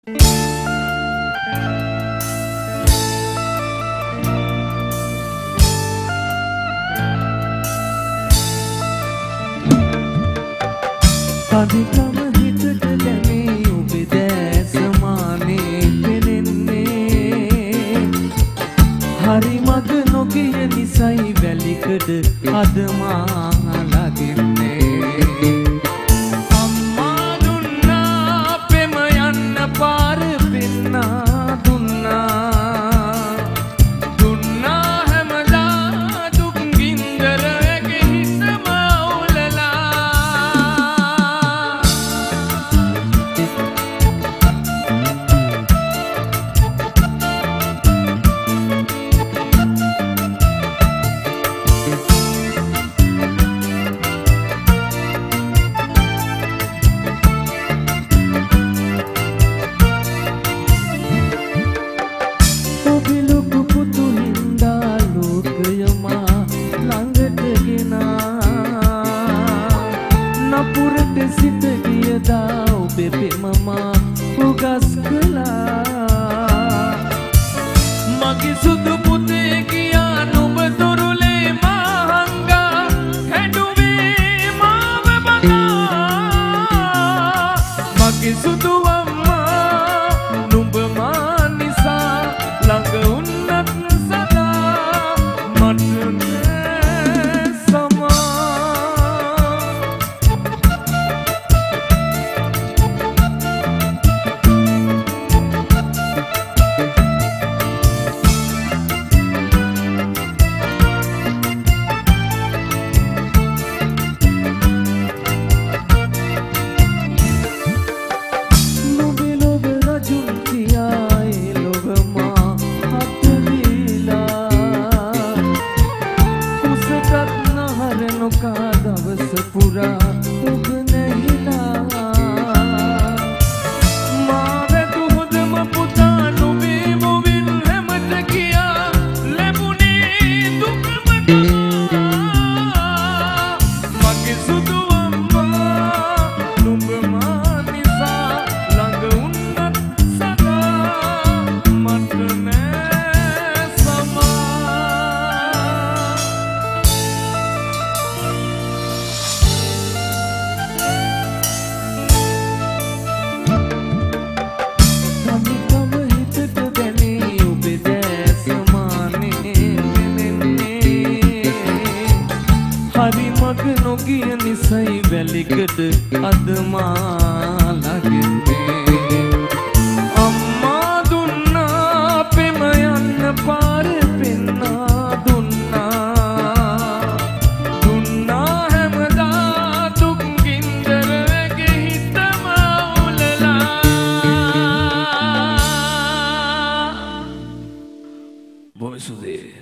අධිකම හිතට දැනේ ඔබේ දැස මානේ පෙනෙන්නේ හරි මග නොගිය නිසයි වැලිකඩ අද මා ලගින්නේ අම්මා දුන්නා පෙම යන්න පාර පෙන්නා දුන්නා හැමදා දුක් ගින්දර නපුරට සිත ගියදා ඔබේ පෙමමා උගස් කළා මගේ සුදු පුතේ කියා නුඹ දොරුලේ මහංගා හැඩුවේ මාව බගා මගේ සුදු අම්මා නුඹ මා නිසා ළඟ උන්නත් සදා මට දවස පුරා ඔබ නැහිලා මා වැදු හොඳම පුතා නොවේ මොවින් හැමත කියා ලැබුණේ දුකම මගේ සුදු අම්මා නුඹ මා නිසා ළඟ උන්නත් සදා මට නෑ සමා හරි මග නොගිය නිසයි වැලිකඩ අද මා ලගින්නේ අම්මා දුන්නා පෙම යන්න පාර පෙන්නා දුන්නා හැමදා දුක් ගින්දර වැගේ හිතම උලලා බොයි සුදේ